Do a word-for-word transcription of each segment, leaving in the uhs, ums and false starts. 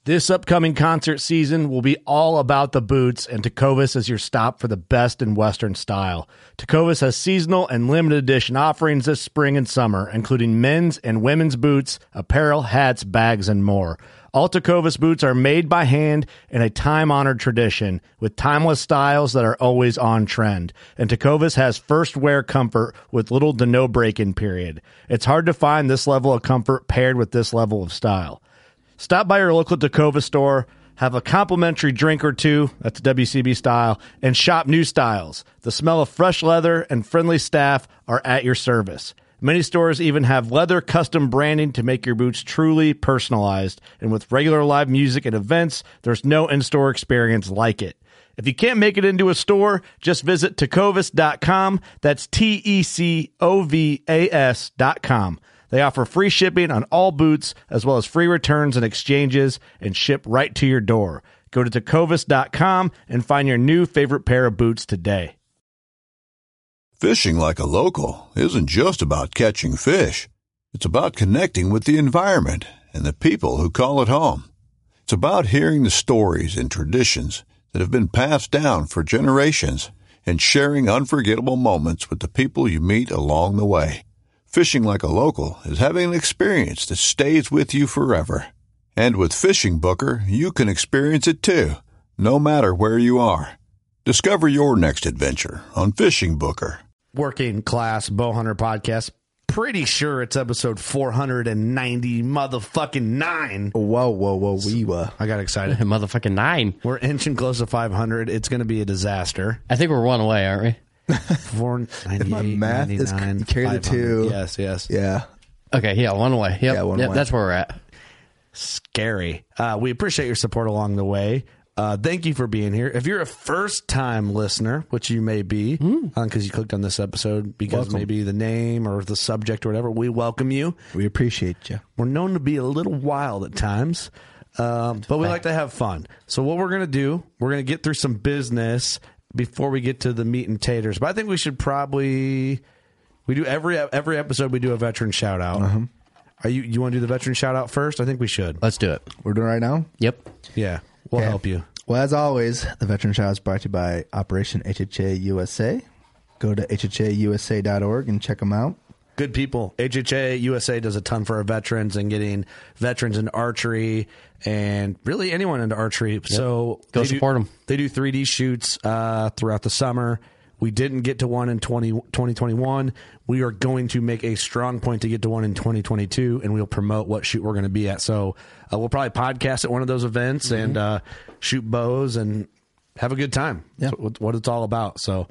This upcoming concert season will be all about the boots, and Tecovas is your stop for the best in Western style. Tecovas has seasonal and limited edition offerings this spring and summer, including men's and women's boots, apparel, hats, bags, and more. All Tecovas boots are made by hand in a time-honored tradition with timeless styles that are always on trend. And Tecovas has first wear comfort with little to no break-in period. It's hard to find this level of comfort paired with this level of style. Stop by your local Tecovas store, have a complimentary drink or two, that's W C B style, and shop new styles. The smell of fresh leather and friendly staff are at your service. Many stores even have leather custom branding to make your boots truly personalized. And with regular live music and events, there's no in-store experience like it. If you can't make it into a store, just visit tecovas dot com. That's T E C O V A S dot com. They offer free shipping on all boots, as well as free returns and exchanges, and ship right to your door. Go to tecovas dot com and find your new favorite pair of boots today. Fishing like a local isn't just about catching fish. It's about connecting with the environment and the people who call it home. It's about hearing the stories and traditions that have been passed down for generations and sharing unforgettable moments with the people you meet along the way. Fishing like a local is having an experience that stays with you forever. And with Fishing Booker, you can experience it too, no matter where you are. Discover your next adventure on Fishing Booker. Working Class Bowhunter Podcast. Pretty sure it's episode four hundred ninety motherfucking nine. Whoa, whoa, whoa, we were. I got excited. Motherfucking nine. We're inching close to five hundred. It's going to be a disaster. I think we're one away, aren't we? four ninety-eight, My math is ninety-nine, you carry the five hundred. two. Yes, yes. Yeah. Okay, yeah, one away. Yep, Yeah, one yep, away. that's where we're at. Scary. Uh, we appreciate your support along the way. Uh, thank you for being here. If you're a first-time listener, which you may be, because Mm. um, you clicked on this episode because Welcome. maybe the name or the subject or whatever, we welcome you. We appreciate you. We're known to be a little wild at times, um, but we like to have fun. So what we're going to do, we're going to get through some business before we get to the meat and taters. But I think we should probably we do every every episode we do a veteran shout out. Uh-huh. Are you you want to do the veteran shout out first? I think we should. Let's do it. We're doing it right now? Yep. Yeah, we'll Okay. help you. Well, as always, the Veteran Shout is brought to you by Operation H H A U S A. Go to H H A U S A dot org and check them out. Good people. H H A U S A does a ton for our veterans and getting veterans into archery and really anyone into archery. So Go they do- support 'em. They do three D shoots uh, throughout the summer. We didn't get to one in twenty twenty-one. We are going to make a strong point to get to one in twenty twenty-two, and we'll promote what shoot we're going to be at. So uh, we'll probably podcast at one of those events Mm-hmm. and uh, shoot bows and have a good time. Yeah. That's what, what it's all about. So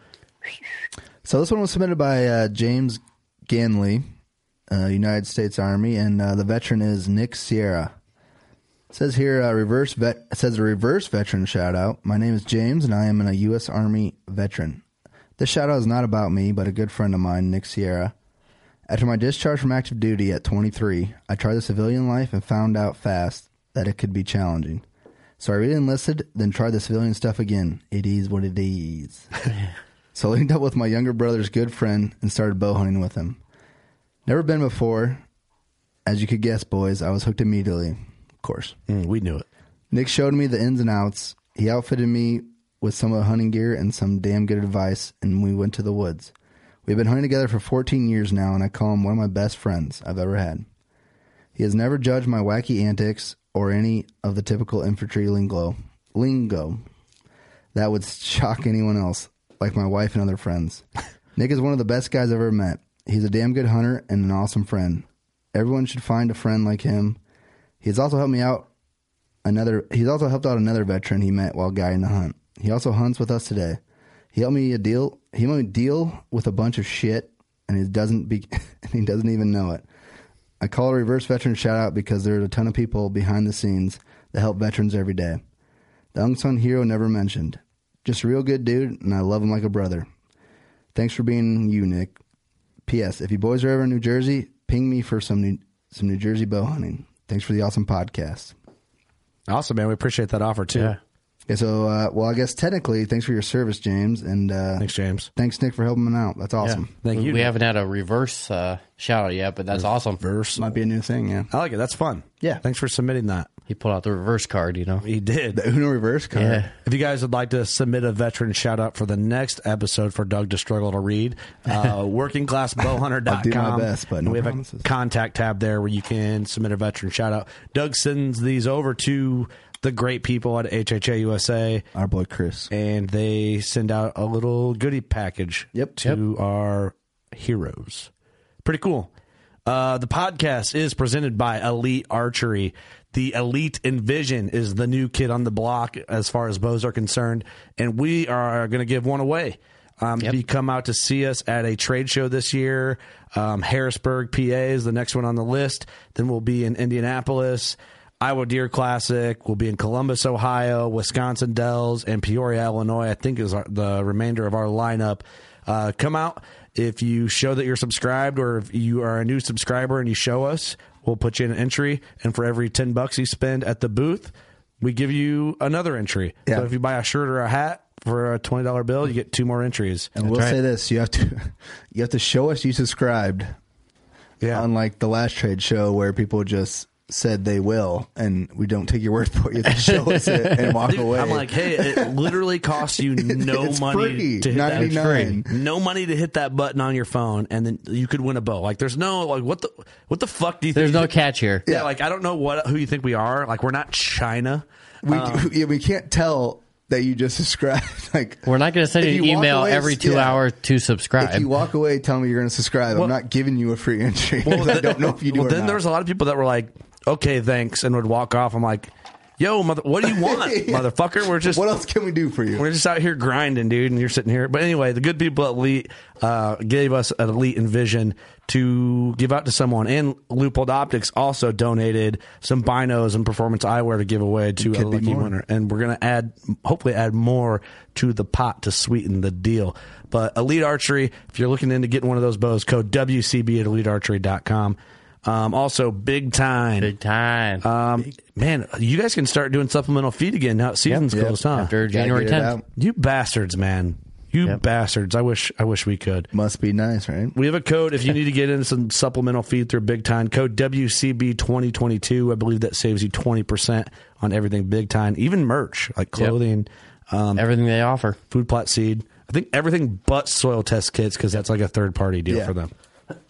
So this one was submitted by uh, James Ganley, uh, United States Army, and uh, the veteran is Nick Sierra. It says here, uh, reverse vet. It says a reverse veteran shout out. My name is James, and I am a U S Army veteran. This shout out is not about me, but a good friend of mine, Nick Sierra. After my discharge from active duty at twenty-three, I tried the civilian life and found out fast that it could be challenging. So I re-enlisted, then tried the civilian stuff again. It is what it is. So I linked up with my younger brother's good friend and started bow hunting with him. Never been before. As you could guess, boys, I was hooked immediately. Of course. mm, we knew it. Nick showed me the ins and outs. He outfitted me with some of the hunting gear and some damn good advice, and we went to the woods. We've been hunting together for fourteen years now, and I call him one of my best friends I've ever had. He has never judged my wacky antics or any of the typical infantry lingo, lingo that would shock anyone else, like my wife and other friends. Nick is one of the best guys I've ever met. He's a damn good hunter and an awesome friend. Everyone should find a friend like him. He's also helped me out another. He's also helped out another veteran he met while guiding the hunt. He also hunts with us today. He helped me a deal. He helped me deal with a bunch of shit, and he doesn't be. And he doesn't even know it. I call it a reverse veteran shout out because there's a ton of people behind the scenes that help veterans every day. The unsung hero never mentioned. Just a real good dude, and I love him like a brother. Thanks for being you, Nick. P S. If you boys are ever in New Jersey, ping me for some New, some New Jersey bow hunting. Thanks for the awesome podcast. Awesome, man. We appreciate that offer, too. Yeah. Okay, so, uh, well, I guess technically, thanks for your service, James. And uh, Thanks, James. thanks, Nick, for helping him out. That's awesome. Thank we, you. We haven't had a reverse uh, shout out yet, but that's awesome. Verse. Might be a new thing, yeah. I like it. That's fun. Yeah. Thanks for submitting that. He pulled out the reverse card, you know. He did. The Uno reverse card. Yeah. If you guys would like to submit a veteran shout out for the next episode for Doug to struggle to read, uh, working class bow hunter dot com. I'll do my best, but no we have promises. a contact tab there where you can submit a veteran shout out. Doug sends these over to the great people at H H A U S A. Our boy Chris. And they send out a little goodie package Yep. to our heroes. Pretty cool. Uh, the podcast is presented by Elite Archery. The Elite Envision is the new kid on the block as far as bows are concerned, and we are going to give one away. Um, Yep. If you come out to see us at a trade show this year, um, Harrisburg, P A is the next one on the list. Then we'll be in Indianapolis. Iowa Deer Classic. We'll be in Columbus, Ohio, Wisconsin Dells, and Peoria, Illinois, I think is our, the remainder of our lineup. Uh, come out. If you show that you're subscribed or if you are a new subscriber and you show us, we'll put you in an entry. And for every ten bucks you spend at the booth, we give you another entry. Yeah. So if you buy a shirt or a hat for a twenty dollar bill, you get two more entries. And we'll right. say this: you have to, you have to show us you subscribed. Yeah. Unlike the last trade show where people just said they will, and we don't take your word for it. You have to show us it and walk Dude, away. I'm like, hey, it literally costs you no It's money free. to hit that. It's ninety-nine. free. No money to hit that button on your phone, and then you could win a bow. Like, there's no like, what the what the fuck do you? There's think? no catch here. Yeah, like I don't know what who you think we are. Like, we're not China. we Um, yeah, we can't tell that you just subscribed. Like We're not going to send if you an you walk email away, every two yeah. hours to subscribe. If you walk away, tell me you're going to subscribe. Well- I'm not giving you a free entry. Well, I don't know if you do Well, or then not. there was a lot of people that were like, "Okay, thanks," and would walk off. I'm like, "Yo, mother, what do you want, Yeah. motherfucker? We're just What else can we do for you? We're just out here grinding, dude, and you're sitting here." But anyway, the good people at Elite uh, gave us an Elite Envision to give out to someone, and Loophole Optics also donated some binos and performance eyewear to give away to a Could be lucky more. winner. And we're gonna add, hopefully, add more to the pot to sweeten the deal. But Elite Archery, if you're looking into getting one of those bows, code W C B at elite archery dot com. Um, also, Big Time. Big time. Um, man, you guys can start doing supplemental feed again now. Season's Yep. closed, huh? After Gotta January get it tenth. out. You bastards, man. You Yep. bastards. I wish I wish we could. Must be nice, right? We have a code if you need to get in some supplemental feed through Big Time. Code W C B twenty twenty-two. I believe that saves you twenty percent on everything Big Time, even merch like clothing, um, Everything they offer. food plot seed. I think everything but soil test kits because that's like a third party deal Yeah. for them.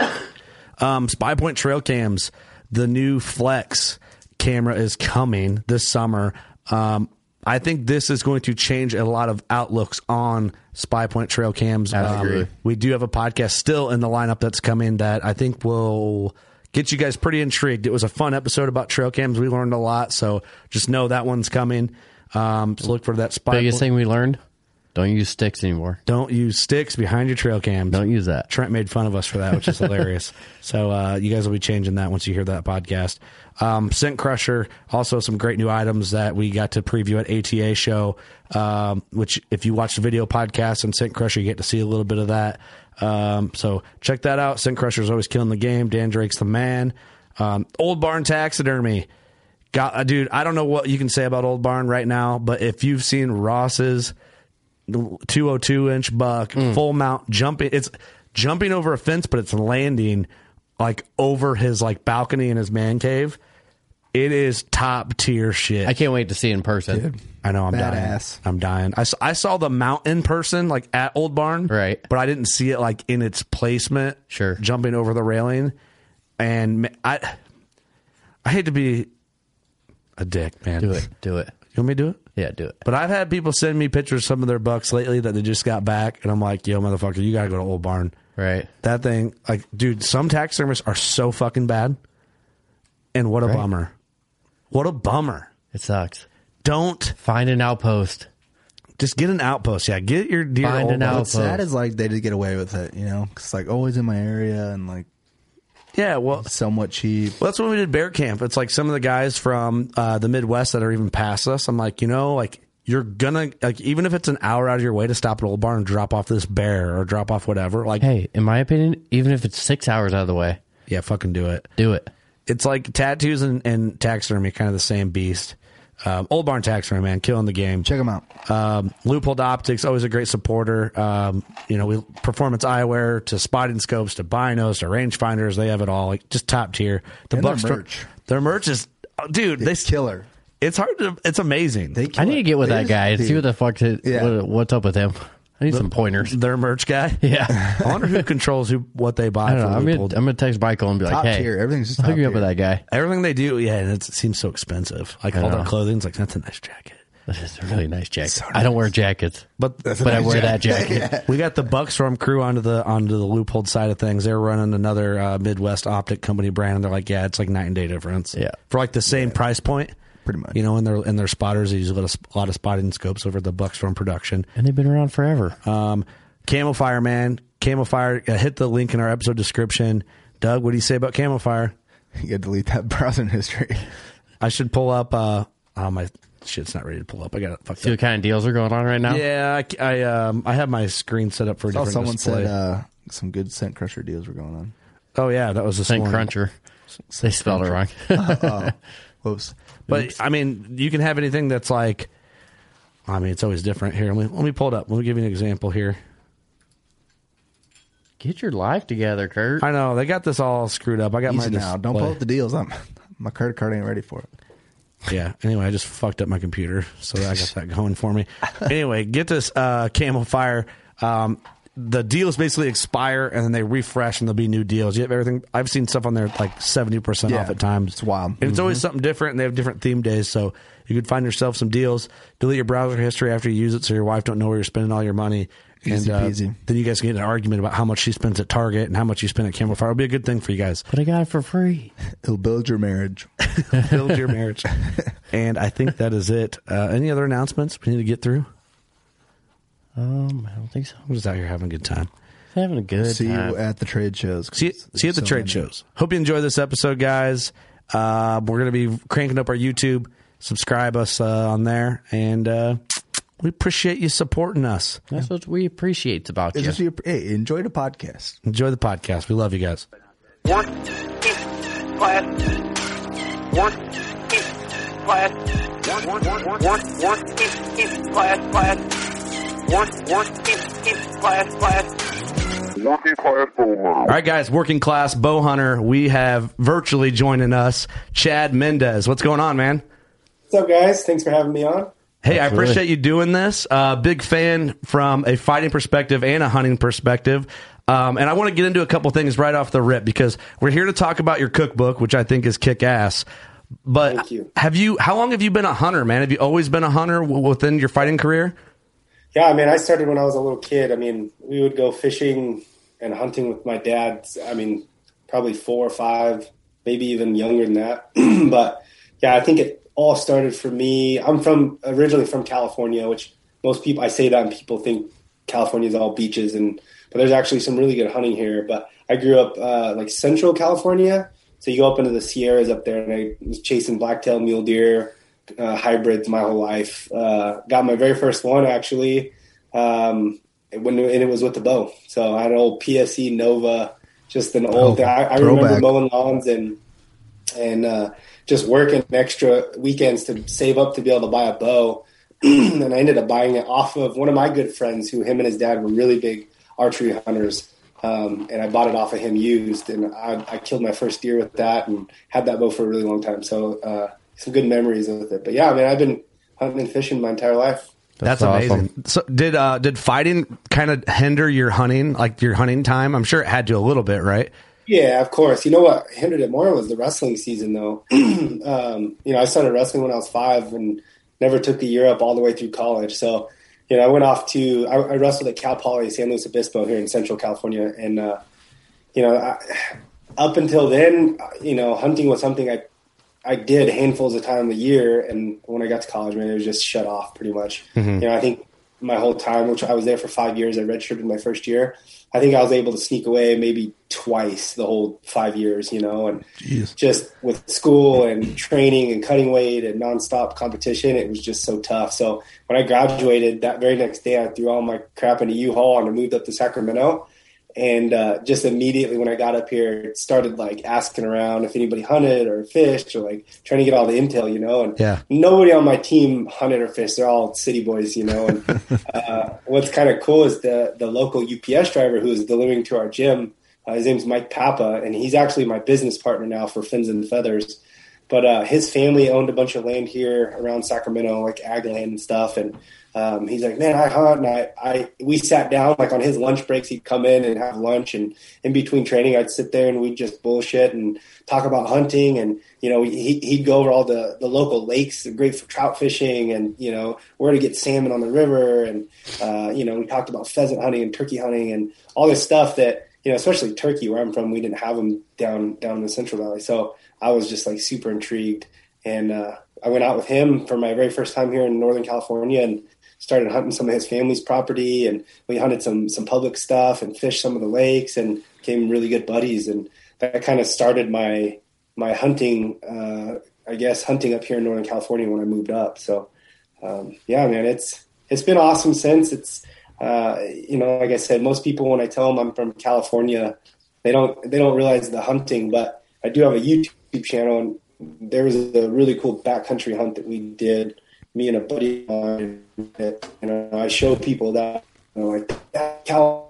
Um, Spy Point trail cams. The new Flex camera is coming this summer. Um, I think this is going to change a lot of outlooks on Spy Point trail cams. I Um, agree. We do have a podcast still in the lineup that's coming that I think will get you guys pretty intrigued. It was a fun episode about trail cams. We learned a lot, so just know that one's coming. Um, so look for that Spy Biggest Point. thing we learned: don't use sticks anymore. Don't use sticks behind your trail cams. Don't use that. Trent made fun of us for that, which is hilarious. So uh, you guys will be changing that once you hear that podcast. Um, Scent Crusher, also some great new items that we got to preview at A T A show, um, which if you watch the video podcast on Scent Crusher, you get to see a little bit of that. Um, so check that out. Scent Crusher is always killing the game. Dan Drake's the man. Um, Old Barn Taxidermy. Got, uh, dude, I don't know what you can say about Old Barn right now, but if you've seen Ross's two oh two inch buck full mount jumping, it's jumping over a fence, but it's landing like over his like balcony in his man cave. It is top tier shit. I can't wait to see it in person. Dude. I know I'm Badass. dying. I'm dying. I, s- I saw the mount in person, like at Old Barn, Right. But I didn't see it like in its placement, Sure. jumping over the railing. And ma- I, I hate to be a dick, man. Do it. Do it. You want me to do it? Yeah, do it. But I've had people send me pictures of some of their bucks lately that they just got back, and I'm like, yo, motherfucker, you got to go to Old Barn. Right. That thing, like, dude, some taxidermists are so fucking bad. And what a Right. bummer. What a bummer. It sucks. Don't Find an outpost. just get an outpost. Yeah, get your deer Find Old an Barn. out- What's sad is like they did get away with it, you know, 'cause it's like always in my area and like Yeah, well, somewhat cheap. well, that's when we did bear camp. It's like some of the guys from uh, the Midwest that are even past us. I'm like, you know, like you're gonna like even if it's an hour out of your way to stop at Old Barn and drop off this bear or drop off whatever. Like, Hey, in my opinion, even if it's six hours out of the way, yeah, fucking do it. do it. It's like tattoos and, and taxidermy, kind of the same beast. Um, Old Barn Taxidermy, man, killing the game. Check them out. Um, Loophole Optics, always a great supporter. Um, you know, we performance eyewear to spotting scopes to binos to rangefinders. They have it all. Like just top tier. The And their Buckstro- merch. Their merch is Oh, dude, they killer. It's hard to. It's amazing. They I need to get with They that just- guy and see dude. what the fuck. To, Yeah. what, what's up with him? I need some pointers. Their merch guy. Yeah. I wonder who controls who what they buy I don't know. from I'm gonna, Loophole. I'm gonna text Michael and be like, Top "Hey, tier. Everything's just I'll hook top you up with tier. that guy." Everything they do, yeah, and it's, it seems so expensive. Like I all their know. clothing's like that's a nice jacket. That's a really nice jacket. So I don't nice. wear jackets, But but I wear that jacket. we got the Bucks Storm crew onto the onto the Loophole side of things. They're running another uh, Midwest optic company brand, and they're like, yeah, it's like night and day difference. Yeah. for like the same price point. Pretty much. You know, in their in their spotters, they use a lot of, a lot of spotting scopes over at the Bucks Storm production. And they've been around forever. Um, Camo Fire, man, Camo Fire. Uh, hit the link in our episode description. Doug, what do you say about Camo Fire? You got to delete that browsing history. I should pull up. Uh, oh my shit's not ready to pull up. I got it fucked See up. what kind of deals are going on right now? Yeah, I, I um I have my screen set up for a Oh, different someone display. said uh, some good scent crusher deals were going on. oh yeah, that was this Saint morning. Cruncher. They spelled it wrong. Oh, whoops. But I mean, you can have anything that's like. I mean, it's always different. Here, let me let me pull it up. Let me give you an example here. Get your life together, Kurt. I know they got this all screwed up. I got Easy my now. Don't display. pull up the deals. I'm, my credit card ain't ready for it. Yeah. Anyway, I just fucked up my computer, so I got that going for me. Anyway, get this uh, Camo Fire. Um, the deals basically expire and then they refresh and there'll be new deals. You have everything. I've seen stuff on there like seventy percent Yeah, off at times. it's wild. And it's always something different, and they have different theme days. So you could find yourself some deals. Delete your browser history after you use it, so your wife don't know where you're spending all your money. Easy and uh, peasy. then you guys can get in an argument about how much she spends at Target and how much you spend at Camo Fire. It'll be a good thing for you guys. But I got it for free. It'll build your marriage. Build your marriage. And I think that is it. Uh, any other announcements we need to get through? Um, I don't think so. I'm just out here having a good time. Having a good See time. you at the trade shows. See, see you at the So trade many. shows. Hope you enjoy this episode, guys. Uh, we're going to be cranking up our YouTube. Subscribe us uh, on there, and uh, we appreciate you supporting us. That's what we appreciate about It's you. just your, hey, enjoy the podcast. Enjoy the podcast. We love you guys. Work, keep, class. Work, keep, class. Work, work, work, work, work, work, keep, keep, class, class. Work, work, keep, keep, class, class. Working class over. All right, guys, working class bow hunter. We have virtually joining us Chad Mendez. What's going on, man? What's up, guys? Thanks for having me on. Hey, I Absolutely. appreciate you doing this. Uh, big fan from a fighting perspective and a hunting perspective. Um, and I want to get into a couple things right off the rip because we're here to talk about your cookbook, which I think is kick ass. But Thank you. have you? How long have you been a hunter, man? Have you always been a hunter w- within your fighting career? Yeah, I mean, I started when I was a little kid. I mean, we would go fishing and hunting with my dad. I mean, probably four or five, maybe even younger than that. But yeah, I think it all started for me. I'm from originally from California, which most people, I say that and people think California is all beaches, and but there's actually some really good hunting here. But I grew up uh, like central California, so you go up into the Sierras up there, and I was chasing blacktail mule deer, uh, hybrids my whole life. Uh, got my very first one actually um, when and it was with the bow. So I had an old P S E Nova, just an old. Oh, thing. I, I remember throwback. mowing lawns and and uh, just working extra weekends to save up to be able to buy a bow. And I ended up buying it off of one of my good friends who him and his dad were really big archery hunters. Um, and I bought it off of him used, and I, I killed my first deer with that and had that bow for a really long time. So uh, some good memories with it. But yeah, I mean, I've been hunting and fishing my entire life. That's, That's amazing. So did uh, did fighting kind of hinder your hunting, like your hunting time? I'm sure it had to a little bit, right? Yeah, of course. You know what hindered it more was the wrestling season, though. um, you know, I started wrestling when I was five and never took the year up all the way through college. So, you know, I went off to I, I wrestled at Cal Poly San Luis Obispo here in Central California, and uh, you know, I, up until then, you know, hunting was something I I did handfuls of time a year, and when I got to college, man, it was just shut off pretty much. Mm-hmm. You know, I think my whole time, which I was there for five years, I redshirted my first year. I think I was able to sneak away maybe twice the whole five years, you know, and Jeez. just with school and training and cutting weight and nonstop competition, it was just so tough. So when I graduated that very next day, I threw all my crap in a U-Haul and I moved up to Sacramento. And uh, just immediately when I got up here, it started like asking around if anybody hunted or fished or like trying to get all the intel, you know, and Yeah. nobody on my team hunted or fished. They're all city boys, you know, and uh, what's kind of cool is the, the local U P S driver who is delivering to our gym. Uh, his name's Mike Papa, and he's actually my business partner now for Fins and Feathers. but uh, his family owned a bunch of land here around Sacramento, like ag land and stuff. And um, he's like, man, I hunt. And I, I, we sat down, like on his lunch breaks, he'd come in and have lunch. And in between training, I'd sit there and we'd just bullshit and talk about hunting. And, you know, he, he'd go over all the, the local lakes, great for trout fishing, and, you know, where to get salmon on the river. And, uh, you know, we talked about pheasant hunting and turkey hunting and all this stuff that, you know, especially turkey, where I'm from, we didn't have them down, down in the Central Valley. So I was just like super intrigued. And uh, I went out with him for my very first time here in Northern California and started hunting some of his family's property. And we hunted some, some public stuff and fished some of the lakes and became really good buddies. And that kind of started my, my hunting, uh, I guess, hunting up here in Northern California when I moved up. So, um, yeah, man, it's, it's been awesome since. It's, uh, you know, like I said, most people, when I tell them I'm from California, they don't, they don't realize the hunting, but I do have a YouTube channel, and there was a really cool backcountry hunt that we did, me and a buddy of mine, that, you know, I show people that, you know, like that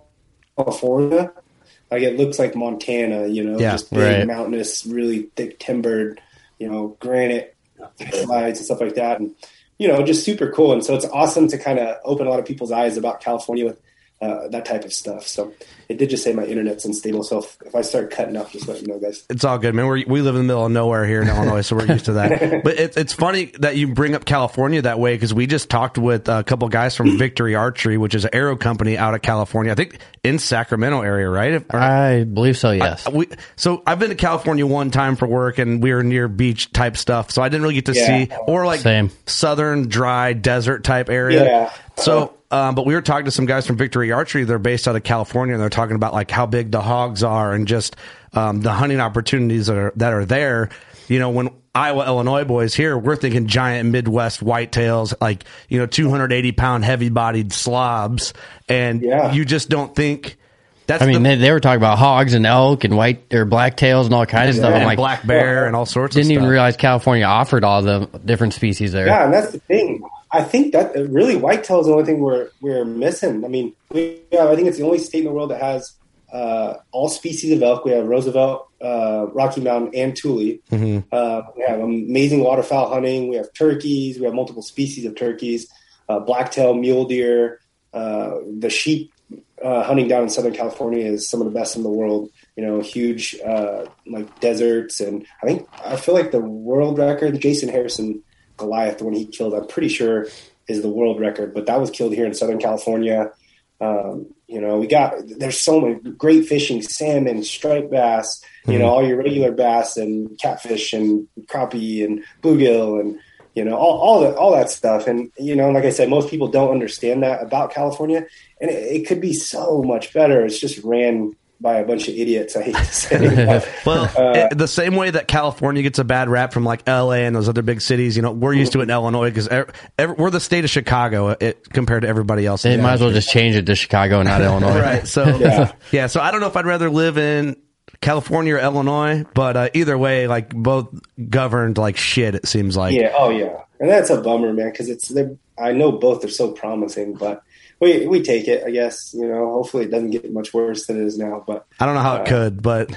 California, like it looks like Montana, you know, Yeah, just big, right. mountainous, really thick timbered, you know, granite slides and stuff like that. And, you know, just super cool. And so it's awesome to kind of open a lot of people's eyes about California with uh, that type of stuff. So it did just say my internet's unstable. So if, if I start cutting up, just let me know, guys. It's all good, man. We're, we live in the middle of nowhere here in Illinois, so we're used to that. But it's it's funny that you bring up California that way, because we just talked with a couple guys from Victory Archery, which is an arrow company out of California. I think in Sacramento area, right? If- I believe so, yes. I- we, so I've been to California one time for work, and we were near beach type stuff, so I didn't really get to Yeah. see, or like Same. southern dry desert type area. Yeah. So, um, but we were talking to some guys from Victory Archery. They're based out of California, and they're talking about like how big the hogs are and just um, the hunting opportunities that are that are there. You know, when Iowa, Illinois boys here, we're thinking giant Midwest whitetails, like, you know, two hundred eighty pound heavy bodied slobs, and Yeah. you just don't think. That's I mean, the, they, they were talking about hogs and elk and white or black tails and all kinds of stuff. I'm and like, black bear and all sorts of didn't stuff. even realize California offered all the different species there. Yeah, and that's the thing. I think that uh, really whitetail is the only thing we're we're missing. I mean, we yeah, I think it's the only state in the world that has uh, all species of elk. We have Roosevelt, uh, Rocky Mountain, and Thule. Mm-hmm. Uh, we have amazing waterfowl hunting. We have turkeys. We have multiple species of turkeys. Uh, blacktail, mule deer. Uh, the sheep uh, hunting down in Southern California is some of the best in the world. You know, huge uh, like deserts, and I think I feel like the world record, Jason Harrison Goliath, the one he killed, I'm pretty sure is the world record, but that was killed here in Southern California. Um, you know, we got, there's so many great fishing, salmon, striped bass, you know, all your regular bass and catfish and crappie and bluegill and, you know, all, all that, all that stuff. And, you know, like I said, most people don't understand that about California, and it, it could be so much better. It's just ran by a bunch of idiots, I hate to say. But, Well, uh, it- the same way that California gets a bad rap from like L A and those other big cities, you know, we're used to it in Illinois because we're the state of Chicago it, compared to everybody else. They in the might as well country. just change it to Chicago, not Illinois. Right. So, Yeah. yeah. So I don't know if I'd rather live in California or Illinois, but uh, either way, like both governed like shit, it seems like. yeah, oh yeah, and that's a bummer, man, because it's they're- I know both are so promising, but we we take it, I guess. You know, hopefully it doesn't get much worse than it is now. But I don't know how it could, but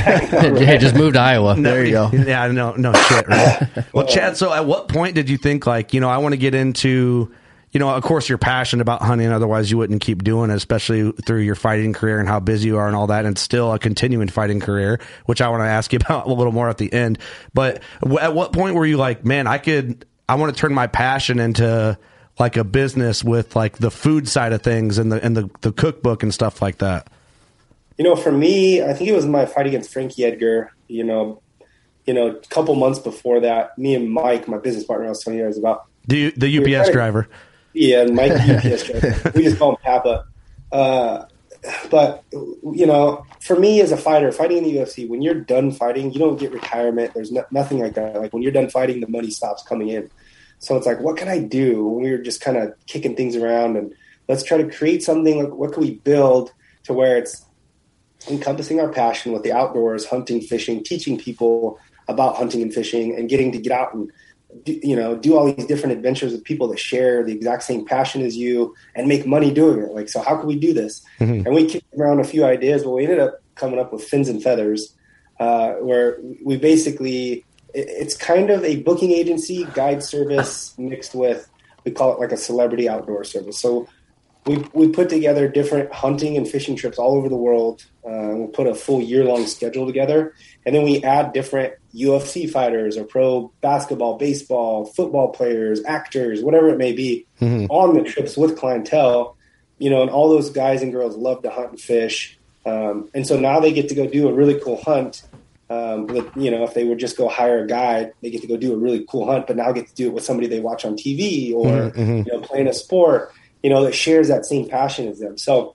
Hey, just move to Iowa. there you go. Yeah, no, no shit. Right? Well, Chad, so at what point did you think, like, you know, I want to get into, you know, of course you're passionate about hunting, otherwise you wouldn't keep doing it, especially through your fighting career and how busy you are and all that, and still a continuing fighting career, which I want to ask you about a little more at the end. But w- at what point were you like, man, I could, I want to turn my passion into like a business with like the food side of things and the and the, the cookbook and stuff like that? you know, for me, I think it was my fight against Frankie Edgar. You know, you know, a couple months before that, me and Mike, my business partner, I was telling you guys about. The the U P S kinda- driver. Yeah, Mike, U P S driver. We just call him Papa. Uh, but you know, for me as a fighter, fighting in the U F C, when you're done fighting, you don't get retirement. There's no, nothing like that. Like when you're done fighting, the money stops coming in. So it's like, what can I do? When we were just kind of kicking things around, and let's try to create something. Like, what can we build to where it's encompassing our passion with the outdoors, hunting, fishing, teaching people about hunting and fishing, and getting to get out and do, you know, do all these different adventures with people that share the exact same passion as you and make money doing it. Like, so how can we do this? Mm-hmm. And we kicked around a few ideas, but we ended up coming up with Fins and Feathers, uh, where we basically it, it's kind of a booking agency guide service mixed with, we call it like a celebrity outdoor service. So we we put together different hunting and fishing trips all over the world. Uh, we put a full year-long schedule together, and then we add different U F C fighters or pro basketball, baseball, football players, actors, whatever it may be, mm-hmm. on the trips with clientele. You know, and all those guys and girls love to hunt and fish. Um, and so now they get to go do a really cool hunt. Um, with, you know, if they would just go hire a guide, they get to go do a really cool hunt, but now get to do it with somebody they watch on T V or, mm-hmm. you know, playing a sport, you know, that shares that same passion as them. So,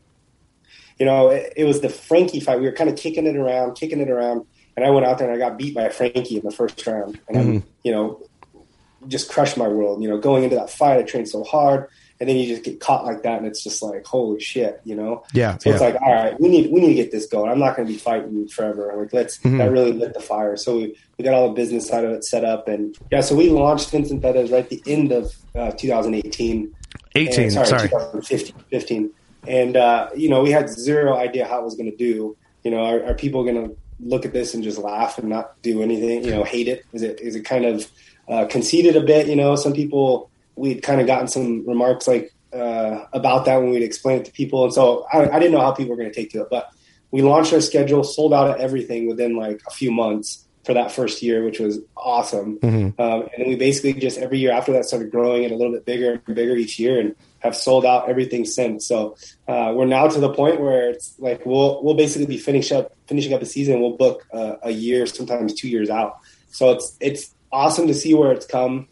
you know, it, it was the Frankie fight. We were kind of kicking it around, kicking it around. And I went out there and I got beat by a Frankie in the first round. And mm-hmm. I'm, you know, just crushed my world. You know, going into that fight, I trained so hard. And then you just get caught like that, and it's just like, holy shit, you know? Yeah. So yeah. it's like, all right, we need we need to get this going. I'm not going to be fighting you forever. Like, let's mm-hmm. that really lit the fire. So we, we got all the business side of it set up, and yeah, so we launched Fins and Feathers right at the end of uh, two thousand eighteen. eighteen, and, sorry, sorry. twenty fifteen, fifteen. And uh, you know, we had zero idea how it was going to do. You know, are, are people going to look at this and just laugh and not do anything? You know, hate it? Is it is it kind of uh, conceited a bit? You know, some people, we'd kind of gotten some remarks like. Uh, about that when we'd explain it to people. And so I, I didn't know how people were going to take to it, but we launched our schedule, sold out of everything within like a few months for that first year, which was awesome. Mm-hmm. Um, and then we basically just every year after that started growing it a little bit bigger and bigger each year and have sold out everything since. So uh, we're now to the point where it's like, we'll, we'll basically be finish up, finishing up a season. We'll book uh, a year, sometimes two years out. So it's, it's awesome to see where it's come.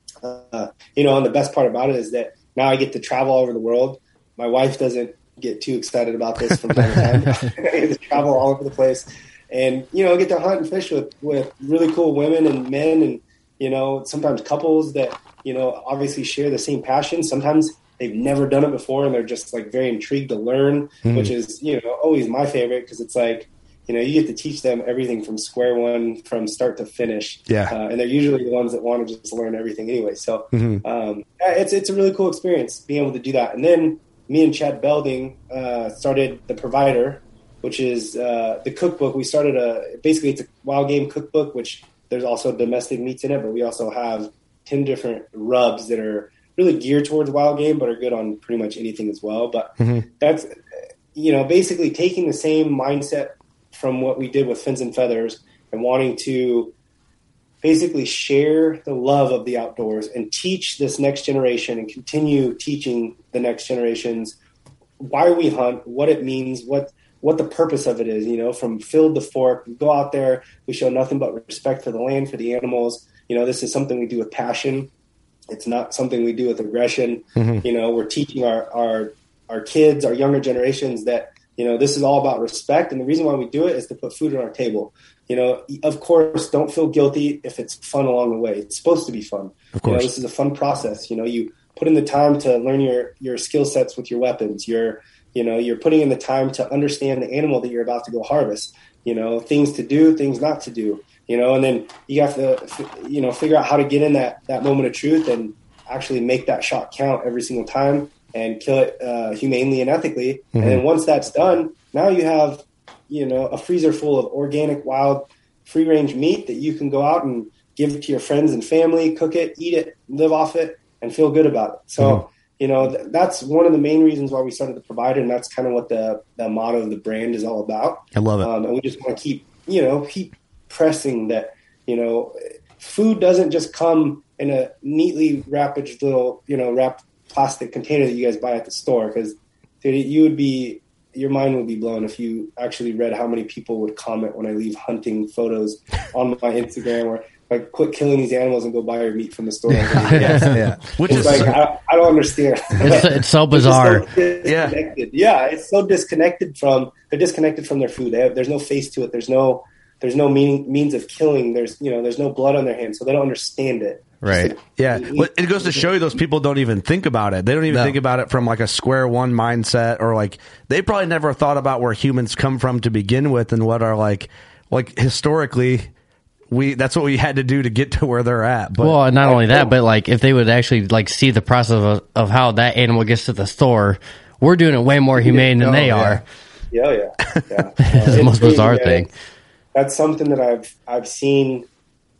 Uh, you know, and the best part about it is that now I get to travel all over the world. My wife doesn't get too excited about this from time to time. I get to travel all over the place and, you know, get to hunt and fish with, with really cool women and men and, you know, sometimes couples that, you know, obviously share the same passion. Sometimes they've never done it before and they're just like very intrigued to learn, mm. which is, you know, always my favorite because it's like, you know, you get to teach them everything from square one, from start to finish. Yeah. Uh, and they're usually the ones that want to just learn everything anyway. So mm-hmm. um, it's it's a really cool experience being able to do that. And then me and Chad Belding uh, started The Provider, which is uh, the cookbook. We started a, basically it's a wild game cookbook, which there's also domestic meats in it, but we also have ten different rubs that are really geared towards wild game, but are good on pretty much anything as well. But mm-hmm. that's, you know, basically taking the same mindset from what we did with Fins and Feathers and wanting to basically share the love of the outdoors and teach this next generation and continue teaching the next generations why we hunt, what it means, what what the purpose of it is, you know, from field to fork. We go out there, we show nothing but respect for the land, for the animals. You know, this is something we do with passion. It's not something we do with aggression. Mm-hmm. You know, we're teaching our, our our kids, our younger generations that, you know, this is all about respect. And the reason why we do it is to put food on our table. You know, of course, don't feel guilty if it's fun along the way. It's supposed to be fun. Of course. You know, this is a fun process. You know, you put in the time to learn your, your skill sets with your weapons. You're, you know, you're putting in the time to understand the animal that you're about to go harvest. You know, things to do, things not to do. You know, and then you have to, you know, figure out how to get in that, that moment of truth and actually make that shot count every single time. And kill it uh, humanely and ethically. Mm-hmm. And then once that's done, now you have, you know, a freezer full of organic, wild, free-range meat that you can go out and give to your friends and family, cook it, eat it, live off it, and feel good about it. So, mm-hmm. you know, th- that's one of the main reasons why we started The Provider, and that's kind of what the, the motto of the brand is all about. I love it. Um, and we just want to keep, you know, keep pressing that, you know, food doesn't just come in a neatly wrapped little, you know, wrapped plastic container that you guys buy at the store, because you would be, your mind would be blown if you actually read how many people would comment when I leave hunting photos on my Instagram or like, quit killing these animals and go buy your meat from the store. Yes. Yeah. Which it's is like, I, I don't understand. It's, it's so bizarre. It's so yeah. Yeah. It's so disconnected from, they're disconnected from their food. They have, there's no face to it. There's no, there's no meaning, means of killing. There's, you know, there's no blood on their hands. So they don't understand it. Right. Yeah. Well, it goes to show you those people don't even think about it. They don't even no. think about it from like a square one mindset, or like they probably never thought about where humans come from to begin with and what are like, like historically we, that's what we had to do to get to where they're at. But well, not only that, but like if they would actually like see the process of, of how that animal gets to the store, we're doing it way more humane than oh, they yeah. are. Yeah. Yeah. yeah. It's uh, the most bizarre thing. That's something that I've, I've seen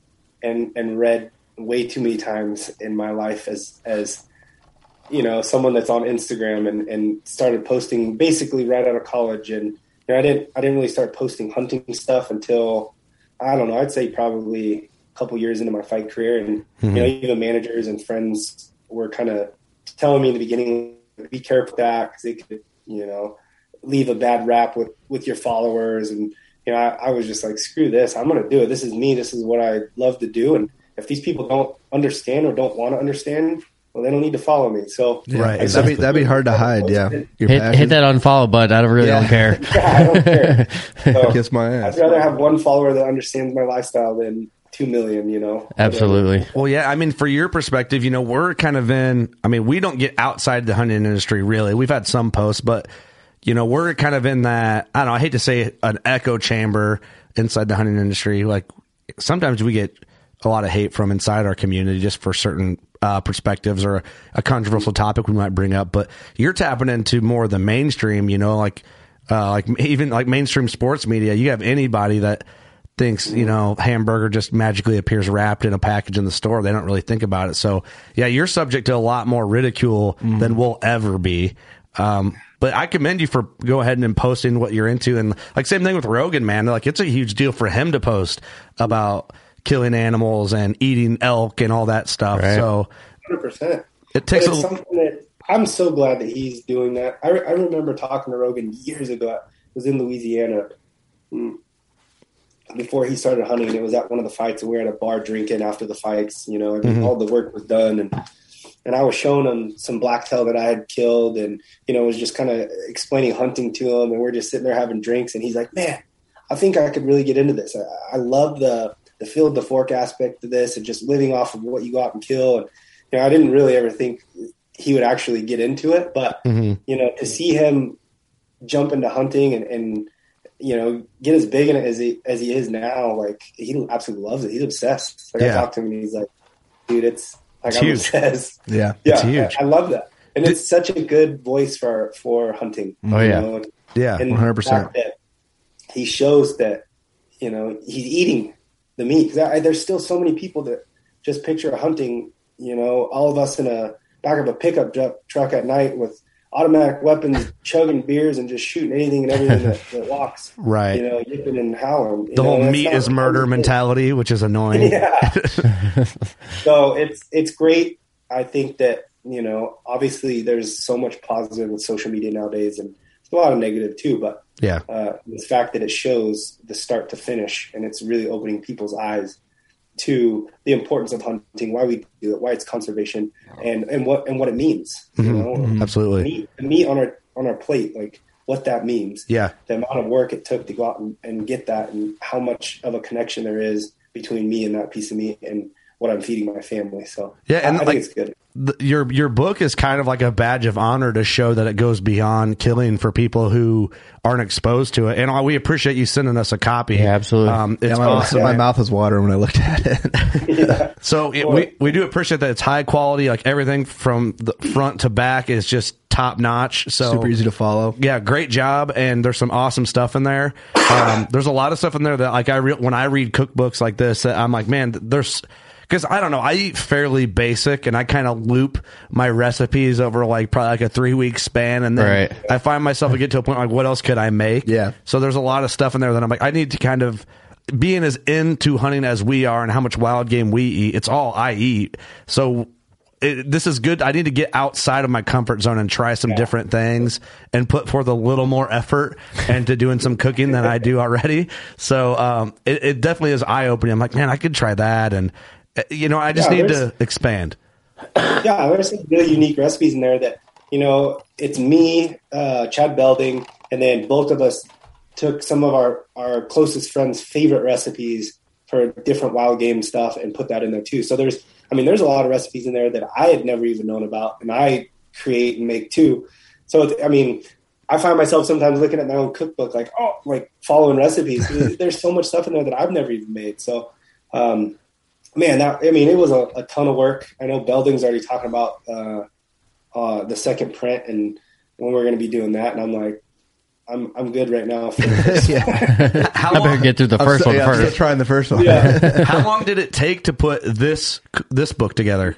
and, and read way too many times in my life as, as, you know, someone that's on Instagram and, and started posting basically right out of college. And, you know, I didn't, I didn't really start posting hunting stuff until, I don't know, I'd say probably a couple years into my fight career. And, mm-hmm. you know, even managers and friends were kind of telling me in the beginning, be careful with that, because it could, you know, leave a bad rap with, with your followers. And, you know, I, I was just like, screw this. I'm going to do it. This is me. This is what I love to do. And if these people don't understand or don't want to understand, well, they don't need to follow me. So yeah, right, that'd be that'd be hard to hide. Yeah, hit, hit that unfollow button. I don't really yeah. don't care. yeah, I don't care. So kiss my ass. I'd rather have one follower that understands my lifestyle than two million. You know, absolutely. Well, yeah. I mean, for your perspective, you know, we're kind of in. I mean, we don't get outside the hunting industry really. We've had some posts, but you know, we're kind of in that. I don't know. I hate to say an echo chamber inside the hunting industry. Like sometimes we get a lot of hate from inside our community just for certain uh, perspectives or a controversial topic we might bring up. But you're tapping into more of the mainstream, you know, like uh, like even like mainstream sports media. You have anybody that thinks, you know, hamburger just magically appears wrapped in a package in the store. They don't really think about it. So, yeah, you're subject to a lot more ridicule mm. than we'll ever be. Um, but I commend you for go ahead and posting what you're into. And like same thing with Rogan, man. Like it's a huge deal for him to post about killing animals and eating elk and all that stuff. Right. So one hundred percent. It takes it's a, something that I'm so glad that he's doing that. I, I remember talking to Rogan years ago. I was in Louisiana before he started hunting, and it was at one of the fights, and we were at a bar drinking after the fights, you know, and mm-hmm. all the work was done. And, and I was showing him some blacktail that I had killed, and, you know, was just kind of explaining hunting to him. And we're just sitting there having drinks, and he's like, man, I think I could really get into this. I, I love the, the field, the fork aspect of this, and just living off of what you go out and kill. And, you know, I didn't really ever think he would actually get into it, but, mm-hmm. you know, to see him jump into hunting and, and, you know, get as big in it as he, as he is now, like he absolutely loves it. He's obsessed. Like yeah. I talked to him and he's like, dude, it's like, I'm obsessed. Yeah. Yeah. It's huge. I, I love that. And it's such a good voice for, for hunting. Oh yeah. Know? And, yeah. and one hundred percent. He shows that, you know, he's eating the meat. Cause I, there's still so many people that just picture hunting, you know, all of us in a back of a pickup truck at night with automatic weapons, chugging beers and just shooting anything and everything that, that walks. Right. You know, yipping and howling. The know, whole meat is murder mentality, which is annoying. Yeah. So it's it's great. I think that, you know, obviously there's so much positive with social media nowadays, and there's a lot of negative too, but yeah, uh, the fact that it shows the start to finish, and it's really opening people's eyes to the importance of hunting, why we do it, why it's conservation, and, and what and what it means. You mm-hmm. know, mm-hmm. Absolutely. Meat, the meat on our on our plate, like what that means. Yeah, the amount of work it took to go out and, and get that, and how much of a connection there is between me and that piece of meat and what I'm feeding my family. So yeah, and I, I like, think it's good. The, your your book is kind of like a badge of honor to show that it goes beyond killing for people who aren't exposed to it. And we appreciate you sending us a copy. Yeah, absolutely. Um, it's yeah, my, awesome. my mouth was watering when I looked at it. Yeah. So it, we we do appreciate that it's high quality. Like everything from the front to back is just top notch. So super easy to follow. Yeah, great job. And there's some awesome stuff in there. Um, there's a lot of stuff in there that like I re- when I read cookbooks like this, that I'm like, man, there's. Because I don't know, I eat fairly basic, and I kind of loop my recipes over like probably like a three week span, and then right. I find myself I get to a point like, what else could I make? Yeah. So there's a lot of stuff in there that I'm like, I need to kind of being as into hunting as we are, and how much wild game we eat. It's all I eat. So it, this is good. I need to get outside of my comfort zone and try some yeah. different things, and put forth a little more effort into doing some cooking than I do already. So um, it, it definitely is eye opening. I'm like, man, I could try that, and you know, I just yeah, need to expand. Yeah, there's some really unique recipes in there that, you know, it's me, uh, Chad Belding, and then both of us took some of our, our closest friends' favorite recipes for different wild game stuff and put that in there too. So there's, I mean, there's a lot of recipes in there that I had never even known about, and I create and make too. So, I mean, I find myself sometimes looking at my own cookbook, like, oh, like following recipes. There's so much stuff in there that I've never even made. So, um, man, that, I mean, it was a, a ton of work. I know Belding's already talking about uh, uh, the second print and when we're going to be doing that. And I'm like, I'm I'm good right now. For yeah. How I better get through the I'm first so- one yeah, I'm still first. trying the first one. Yeah. How long did it take to put this this book together?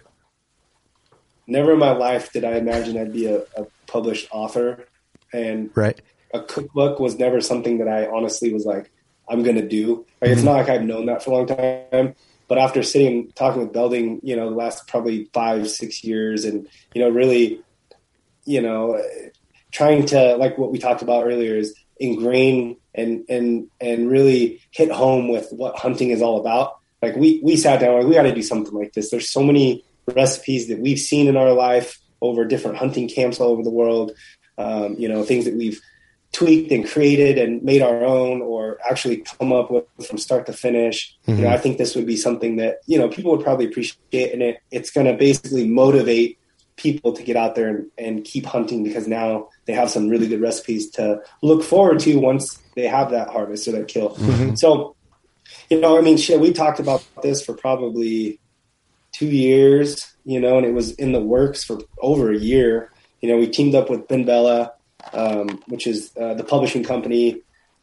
Never in my life did I imagine I'd be a, a published author, and Right. a cookbook was never something that I honestly was like, I'm going to do. Like, it's not like I've known that for a long time, but after sitting and talking with Belding, you know, the last probably five, six years and, you know, really, you know, trying to, like what we talked about earlier, is ingrain and, and, and really hit home with what hunting is all about. Like we, we sat down, like, we got to do something like this. There's so many recipes that we've seen in our life over different hunting camps all over the world. Um, you know, things that we've tweaked and created and made our own, or actually come up with from start to finish. Mm-hmm. You know, I think this would be something that, you know, people would probably appreciate, and it, it's going to basically motivate people to get out there and, and keep hunting, because now they have some really good recipes to look forward to once they have that harvest or that kill. Mm-hmm. So, you know, I mean, shit, we talked about this for probably two years, you know, and it was in the works for over a year. You know, we teamed up with Ben Bella, um, which is uh, the publishing company.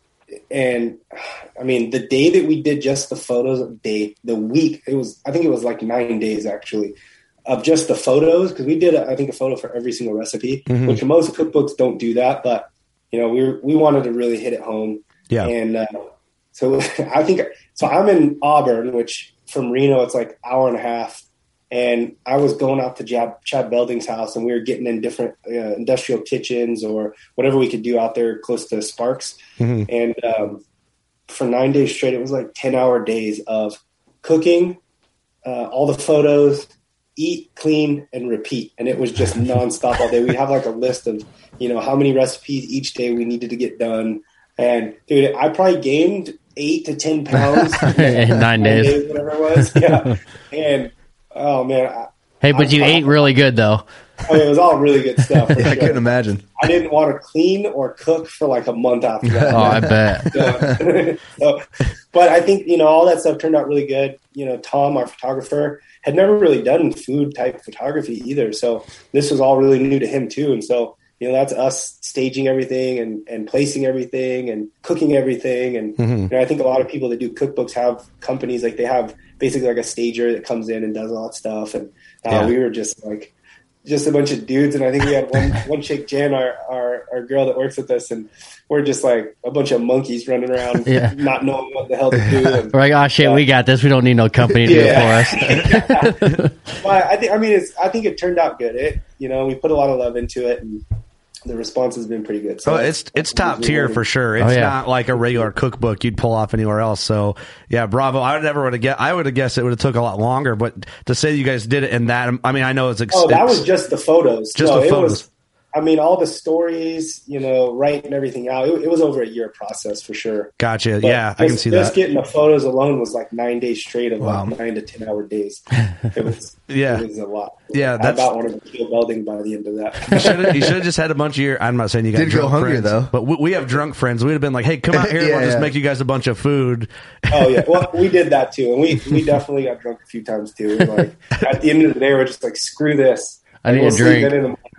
And I mean, the day that we did just the photos, day, the week, it was, I think it was like nine days actually of just the photos. Cause we did, a, I think a photo for every single recipe, mm-hmm. which most cookbooks don't do that, but you know, we were, we wanted to really hit it home. Yeah. And, uh, so I think, so I'm in Auburn, which from Reno, it's like hour and a half. And I was going out to Chad, Chad Belding's house, and we were getting in different uh, industrial kitchens or whatever we could do out there close to Sparks. Mm-hmm. And um, for nine days straight, it was like ten hour days of cooking, uh, all the photos, eat, clean, and repeat. And it was just nonstop all day. We have like a list of, you know, how many recipes each day we needed to get done. And dude, I probably gained eight to ten pounds in nine, nine days. days, whatever it was. Yeah. And oh man. I, hey, but you I, ate really good though. I mean, it was all really good stuff. Yeah, sure. I couldn't imagine. I didn't want to clean or cook for like a month after that. Oh, I bet. So, so, but I think, you know, all that stuff turned out really good. You know, Tom, our photographer, had never really done food type photography either. So this was all really new to him too. And so, you know, that's us staging everything and, and placing everything and cooking everything. And mm-hmm. you know, I think a lot of people that do cookbooks have companies, like they have basically like a stager that comes in and does all that stuff. And uh, yeah. we were just like, just a bunch of dudes. And I think we had one, one chick, Jen, our, our, our girl that works with us. And we're just like a bunch of monkeys running around, yeah. not knowing what the hell to do. And, we're like, oh shit, uh, we got this. We don't need no company to yeah. do it for us. But I think, I mean, it's, I think it turned out good. It, you know, we put a lot of love into it, and the response has been pretty good. So oh, it's it's top tier for sure. It's oh, yeah. not like a regular cookbook you'd pull off anywhere else. So yeah, bravo. I would never would have guessed. I would have guessed it would have took a lot longer. But to say you guys did it in that, I mean, I know it's. Ex- oh, that was just the photos. Just no, the photos. It was, I mean, all the stories, you know, writing everything out. It, it was over a year process for sure. Gotcha. But yeah, just, I can see just that. Just getting the photos alone was like nine days straight of wow. like nine to ten hour days. It was yeah, it was a lot. Yeah, I that's about wanted to kill Belding by the end of that. You should have just had a bunch of your. I'm not saying you got did drunk go hungry friends, though, but we, we have drunk friends. We'd have been like, hey, come out here. yeah, we'll just yeah. make you guys a bunch of food. Oh yeah, well we did that too, and we we definitely got drunk a few times too. And like at the end of the day, we're just like, screw this. I need we'll a drink.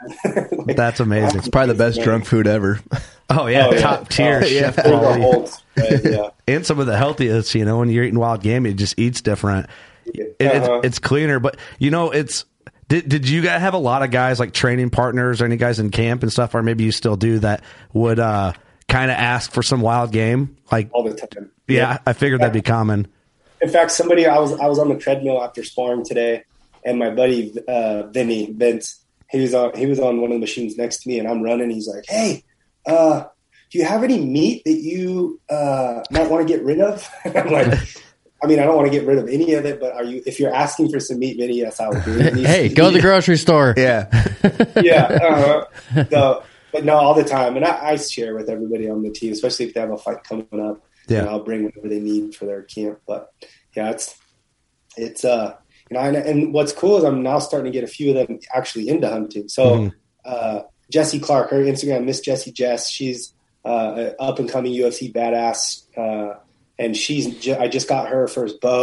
like, That's amazing. It's probably the best man. drunk food ever. Oh yeah, oh, yeah. top tier oh, chef yeah. quality. Holds, right? Yeah, and some of the healthiest. You know, when you're eating wild game, it just eats different. It, uh-huh. it's, it's cleaner, but you know, it's. Did did you guys have a lot of guys like training partners or any guys in camp and stuff, or maybe you still do that would uh, kind of ask for some wild game? Like all the time. Yeah, yeah. I figured that'd be common. In fact, somebody I was I was on the treadmill after sparring today, and my buddy uh, Vinny Vince. He was on. He was on one of the machines next to me, and I'm running. He's like, "Hey, uh, do you have any meat that you uh, might want to get rid of?" And I'm like, "I mean, I don't want to get rid of any of it, but are you? If you're asking for some meat, Vinny, yes, I will do it." Hey, go to the grocery store. Yeah, yeah. Uh-huh. So, but no, all the time, and I, I share with everybody on the team, especially if they have a fight coming up. Yeah, and I'll bring whatever they need for their camp. But yeah, it's it's uh. You know, and, and what's cool is I'm now starting to get a few of them actually into hunting. So mm-hmm. uh, Jessie Clark, her Instagram, Miss Jessie Jess, she's uh, an up and coming U F C badass, uh, and she's. Ju- I just got her first bow.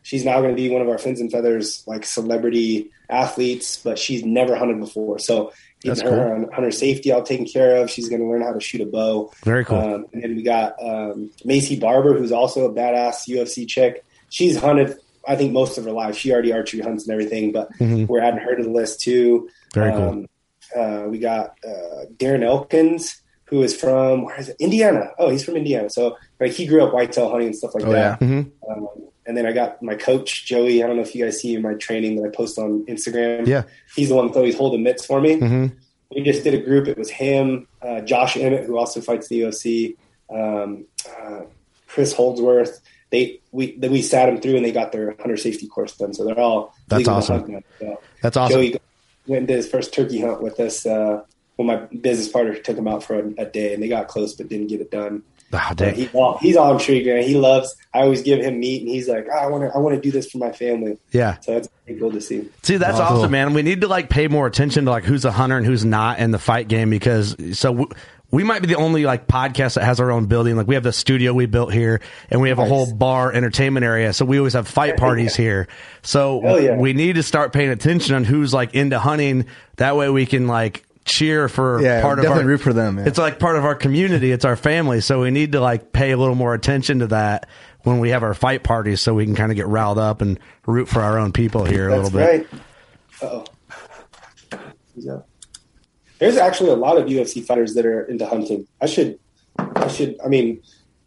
she's now going to be one of our Fins and Feathers like celebrity athletes, but she's never hunted before. So That's getting her cool. on hunter safety all taken care of. She's going to learn how to shoot a bow. Very cool. Um, and then we got um, Macy Barber, who's also a badass U F C chick. She's hunted, I think, most of her life. She already archery hunts and everything, but Mhm. we're adding her to the list too. Very cool. Um, uh, we got uh, Darren Elkins, who is from, where is it? Indiana. Oh, he's from Indiana. So like he grew up whitetail hunting and stuff like Oh, that. yeah. Mhm. Um, and then I got my coach, Joey. I don't know if you guys see my training that I post on Instagram. Yeah. He's the one that's always holding mitts for me. Mhm. We just did a group. It was him, uh, Josh Emmett, who also fights the U F C, um, uh, Chris Holdsworth. They we then we sat them through and they got their hunter safety course done. So they're all That's legal to awesome. hunt now. So That's awesome. Joey went and did his first turkey hunt with us. Uh, well, my business partner took him out for a, a day, and they got close but didn't get it done. Ah, But dang. he, well, he's all intrigued, and he loves. I always give him meat, and he's like, oh, "I want to, I want to do this for my family." Yeah. So that's pretty cool to see. See, that's Oh, awesome, cool. man. We need to like pay more attention to like who's a hunter and who's not in the fight game because so w- we might be the only like podcast that has our own building. Like we have the studio we built here and we have a Nice. whole bar entertainment area. So we always have fight parties here. So Hell yeah. we need to start paying attention on who's like into hunting. That way we can like cheer for Yeah, part of our definitely root for them, yeah. It's like part of our community. It's our family. So we need to like pay a little more attention to that when we have our fight parties so we can kind of get riled up and root for our own people here a That's little bit. right. Uh-oh. Yeah. There's actually a lot of U F C fighters that are into hunting. I should, I should, I mean,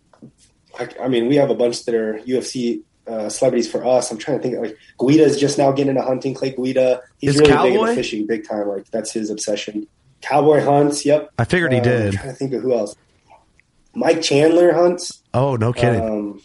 I, I mean, we have a bunch that are U F C uh, celebrities for us. I'm trying to think, like, Guida's just now getting into hunting. Clay Guida. He's Is really big Cowboy? into fishing, big time. Like, that's his obsession. Cowboy hunts, yep. I figured he Um, did. I'm trying to think of who else. Mike Chandler hunts. Oh, no kidding. Um,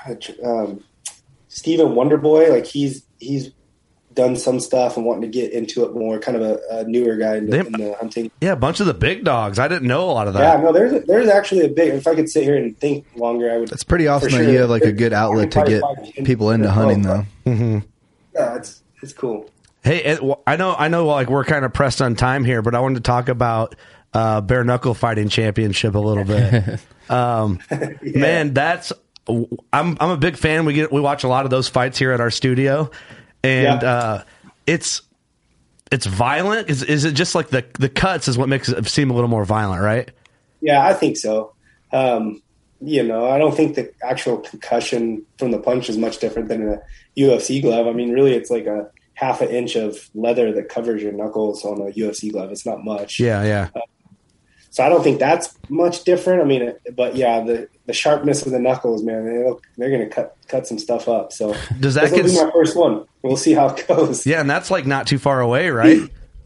um, Stephen Wonderboy, like he's he's done some stuff and wanting to get into it more. Kind of a, a newer guy in the, They- in the hunting. yeah, a bunch of the big dogs. I didn't know a lot of Yeah, that. no, there's there's actually a big. If I could sit here and think longer, I would. It's pretty awesome for that sure. you have like a good outlet to get Probably five, people into ten, hunting, twelve. though. Yeah, it's it's cool. Hey, it, well, I know, I know, like we're kind of pressed on time here, but I wanted to talk about uh, bare knuckle fighting championship a little bit. um, Man, that's I'm I'm a big fan. We get we watch a lot of those fights here at our studio, and Yeah. uh, it's it's violent. Is is it just like the the cuts is what makes it seem a little more violent, right? Yeah, I think so. Um, you know, I don't think the actual concussion from the punch is much different than a U F C glove. I mean, really, it's like a half an inch of leather that covers your knuckles on a U F C glove. It's not much. Yeah, yeah. So I don't think that's much different. I mean, it- but yeah, the, the sharpness of the knuckles, man, they look, they're going to cut cut some stuff up. So Does that this will get be s- my first one? We'll see how it goes. Yeah, and that's like not too far away, right?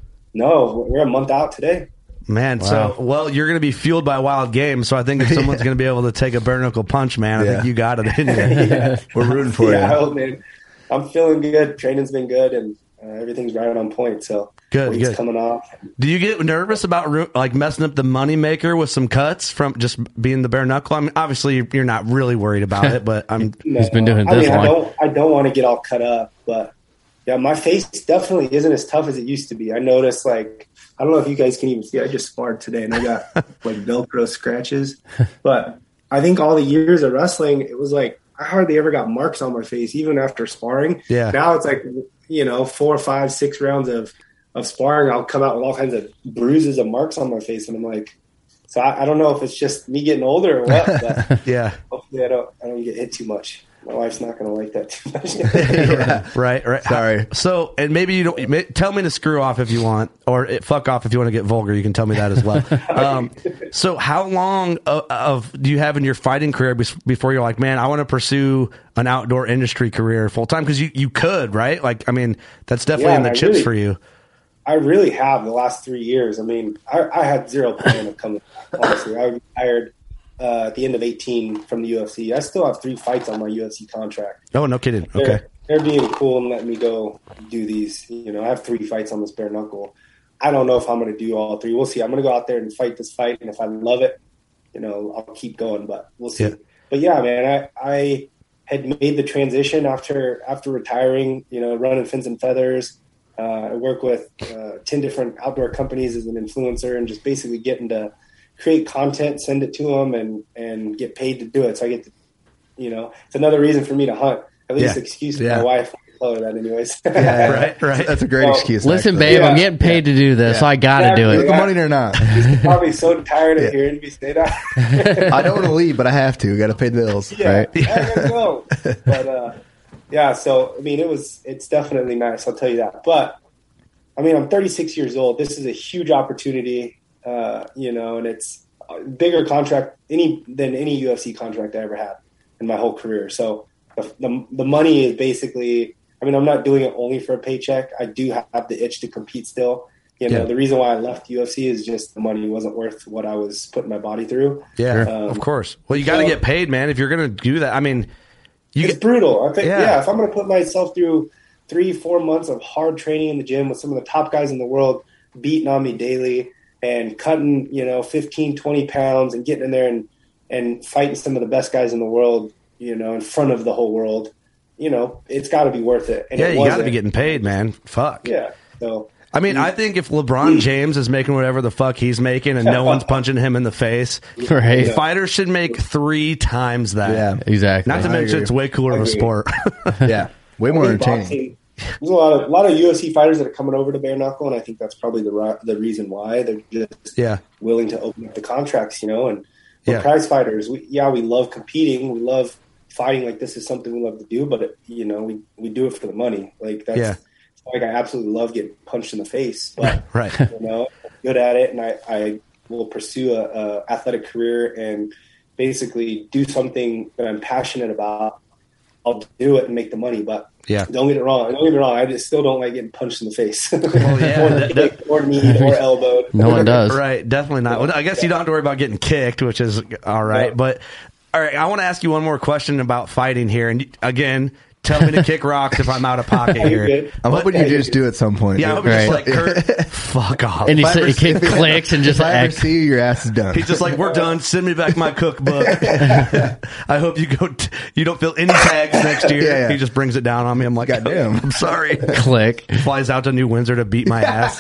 No, we're a month out today. Man, so well, you're going to be fueled by wild game. So I think if someone's going to be able to take a bare knuckle punch, man, I Yeah. think you got it in you. We're rooting for yeah, I you. hope, man. I'm feeling good. Training's been good, and uh, everything's right on point. So Good, weight's good. coming off. Do you get nervous about ru- like messing up the money maker with some cuts from just being the bare knuckle? I mean, obviously you're not really worried about it, but I'm. No, been doing I this mean, I long. don't. I don't want to get all cut up, but yeah, my face definitely isn't as tough as it used to be. I noticed, like, I don't know if you guys can even see. I just sparred today, and I got like Velcro scratches. But I think all the years of wrestling, it was like I hardly ever got marks on my face, even after sparring. Yeah. Now it's like, you know, four, five, six rounds of of sparring, I'll come out with all kinds of bruises and marks on my face, and I'm like, so I, I don't know if it's just me getting older or what, but Yeah. hopefully I don't I don't get hit too much. My wife's not going to like that too much. Yeah. Right, right. Sorry. So, and maybe you don't may- tell me to screw off if you want, or it, fuck off if you want to get vulgar. You can tell me that as well. um, so, how long of, of do you have in your fighting career bes- before you're like, man, I want to pursue an outdoor industry career full time? Because you, you could, right? Like, I mean, that's definitely Yeah, in the I chips really- for you. I really have the last three years. I mean, I, I had zero plan of coming back, honestly. I retired uh, at the end of eighteen from the U F C. I still have three fights on my U F C contract. Oh, no kidding. They're, Okay. they're being cool and letting me go do these. You know, I have three fights on this bare knuckle. I don't know if I'm going to do all three. We'll see. I'm going to go out there and fight this fight, and if I love it, you know, I'll keep going. But we'll see. Yeah. But yeah, man, I, I had made the transition after after retiring. You know, running Fins and Feathers. Uh, I work with uh, ten different outdoor companies as an influencer, and just basically getting to create content, send it to them, and and get paid to do it. So I get to, you know, it's another reason for me to hunt. at least Yeah. excuse Yeah. my wife to tell her that anyways. Yeah, Right, right. That's a great Well, excuse. Listen, actually. babe, Yeah. I'm getting paid to do this, Yeah. so I got to do Exactly. With it. the money or not. She's probably so tired of Yeah. hearing me say that. I don't want to leave, but I have to. Got to pay the bills, Yeah, right? I gotta go. But uh, yeah, so I mean, it was it's definitely nice. I'll tell you that. But I mean, I'm thirty-six years old. This is a huge opportunity, uh, you know, and it's a bigger contract any than any U F C contract I ever had in my whole career. So the the, the money is basically. I mean, I'm not doing it only for a paycheck. I do have the itch to compete still. You know, Yeah. the reason why I left U F C is just the money wasn't worth what I was putting my body through. Yeah, Um, of course. Well, you got to so- get paid, man. If you're going to do that, I mean, you it's get brutal. I think, Yeah. yeah. if I'm going to put myself through three, four months of hard training in the gym with some of the top guys in the world beating on me daily and cutting, you know, fifteen, twenty pounds and getting in there and, and fighting some of the best guys in the world, you know, in front of the whole world, you know, it's got to be worth it. And yeah, it you got to wasn't. be getting paid, man. Fuck. Yeah. So, I mean, I think if LeBron James is making whatever the fuck he's making and no one's punching him in the face, Right. fighters should make three times that. Yeah. Exactly. Not to I mention agree. it's way cooler of a I agree. sport. Yeah, way more I think entertaining. boxing- There's a lot of a lot of U F C fighters that are coming over to bare knuckle, and I think that's probably the ri- the reason why they're just Yeah. willing to open up the contracts, you know. And we're Yeah. prize fighters. We, yeah, we love competing. We love fighting. Like this is something we love to do, but it, you know, we, we do it for the money. Like that's Yeah. like I absolutely love getting punched in the face, but Right. you know, I'm good at it, and I, I will pursue a, a athletic career and basically do something that I'm passionate about. I'll do it and make the money, but Yeah. don't get it wrong. Don't get me wrong. I just still don't like getting punched in the face, yeah, or, that- kicked, or kneed, or elbowed. No one does. Right, definitely not. Well, I guess you don't have to worry about getting kicked, which is all right. Yeah. But all right, I want to ask you one more question about fighting here. And again, tell me to kick rocks if I'm out of pocket You're here. good. I'm hoping you just do at some point. Yeah, I dude. hope you're just Right. like, Kurt, fuck off. And he, If I said, ever he see- clicks and just if I ever act. see you, your ass is done. He's just like, we're done. Send me back my cookbook. I hope you go. T- you don't fill any tags next year. Yeah, yeah. He just brings it down on me. I'm like, Goddamn. I'm sorry. Click. Flies out to New Windsor to beat my ass.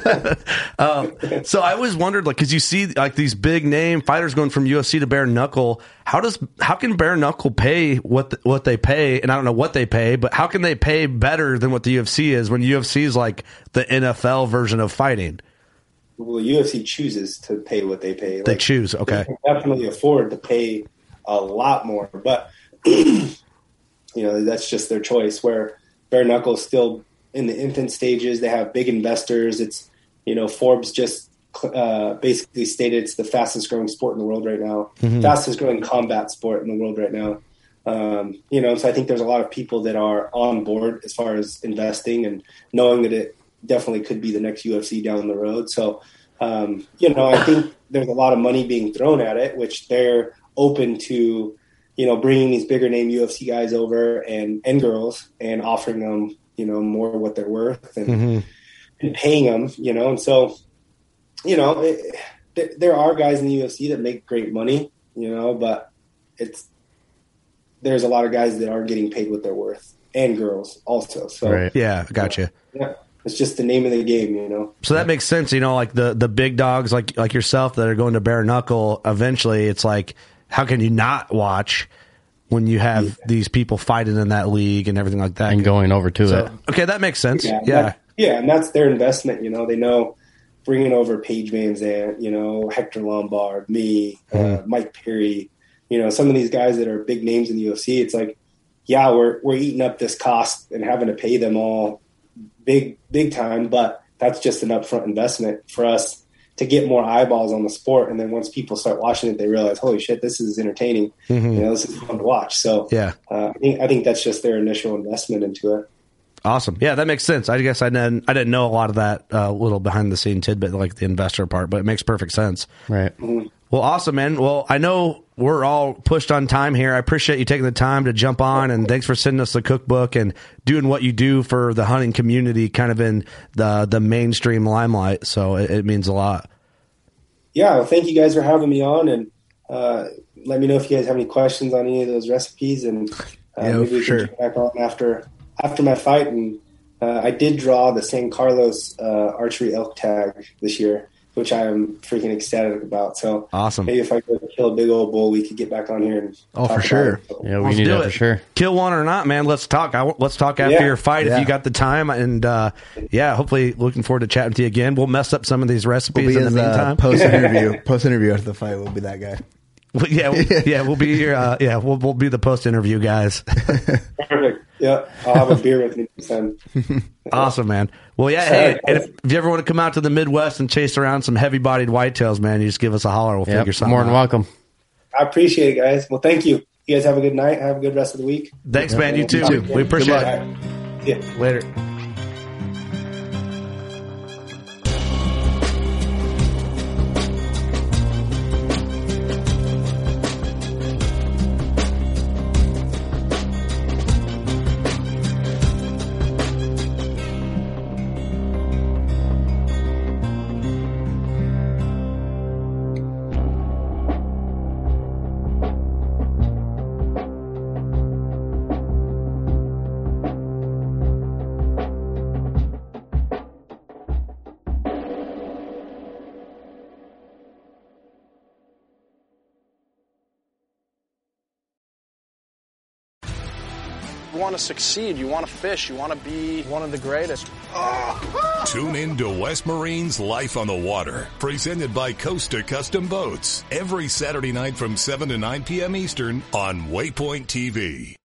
um, so I always wondered, like, because you see like these big name fighters going from U F C to bare knuckle. How does how can bare knuckle pay what the, what they pay? And I don't know what they pay, but how can they pay better than what the U F C is when U F C is like the N F L version of fighting? Well, U F C chooses to pay what they pay. They Like, choose. Okay. They can definitely afford to pay a lot more, but you know that's just their choice. Where bare knuckle is still in the infant stages, they have big investors. It's you know Forbes just uh, basically stated it's the fastest growing sport in the world right now, Mm-hmm. fastest growing combat sport in the world right now. Um, you know, so I think there's a lot of people that are on board as far as investing and knowing that it definitely could be the next U F C down the road. So, um, you know, I think there's a lot of money being thrown at it, which they're open to, you know, bringing these bigger name U F C guys over and, and girls and offering them, you know, more what they're worth and, Mm-hmm. and paying them, you know, and so, you know, it, there, there are guys in the U F C that make great money, you know, but it's, there's a lot of guys that are getting paid what they're worth and girls also. So Right. Yeah, I got you. yeah, it's just the name of the game, you know? So that makes sense, you know, like the the big dogs like like yourself that are going to bare knuckle. Eventually, it's like, how can you not watch when you have these people fighting in that league and everything like that? And going over to So, it. okay, that makes sense. Yeah. Yeah, that- yeah. And that's their investment. You know, they know bringing over Paige Van Zandt, you know, Hector Lombard, me, uh, Mike Perry, you know, some of these guys that are big names in the U F C. It's like, yeah, we're, we're eating up this cost and having to pay them all big, big time, but that's just an upfront investment for us to get more eyeballs on the sport. And then once people start watching it, they realize, holy shit, this is entertaining. You know, this is fun to watch. So Yeah. uh, I think, I think that's just their initial investment into it. Awesome. Yeah, that makes sense. I guess I didn't I didn't know a lot of that uh, little behind the scene tidbit, like the investor part, but it makes perfect sense. Right. Well, awesome, man. Well, I know we're all pushed on time here. I appreciate you taking the time to jump on, and thanks for sending us the cookbook and doing what you do for the hunting community, kind of in the the mainstream limelight. So it, it means a lot. Yeah, well, thank you guys for having me on, and uh, let me know if you guys have any questions on any of those recipes, and uh, Yeah, maybe for we can sure. get back on after after my fight. And uh, I did draw the San Carlos uh, archery elk tag this year, which I am freaking ecstatic about. So awesome. Maybe if I go kill a big old bull, we could get back on here and oh, talk for sure. It. So, Yeah, we let's need do that it for sure. Kill one or not, man. Let's talk. I, let's talk after Yeah. your fight Yeah. if you got the time. And uh, yeah, hopefully looking forward to chatting to you again. We'll mess up some of these recipes We'll be in the his, uh, meantime. post interview. Post interview after the fight. We'll be that guy. Well, yeah, we'll, yeah, we'll be here. Uh, yeah, we'll we'll be the post interview guys. Perfect. Yeah, I'll have a beer with me next time. Awesome, man. Well, yeah. Hey, and if, if you ever want to come out to the Midwest and chase around some heavy bodied whitetails, man, you just give us a holler. We'll Yep, figure something more than out. welcome. I appreciate it, guys. Well, thank you. You guys have a good night. Have a good rest of the week. Thanks, man. You too. You too. We appreciate Good it. luck. Yeah. Later. You want to succeed, you want to fish, you want to be one of the greatest. Tune in to West Marine's Life on the Water, presented by Costa Custom Boats, every Saturday night from seven to nine p.m. Eastern on Waypoint T V.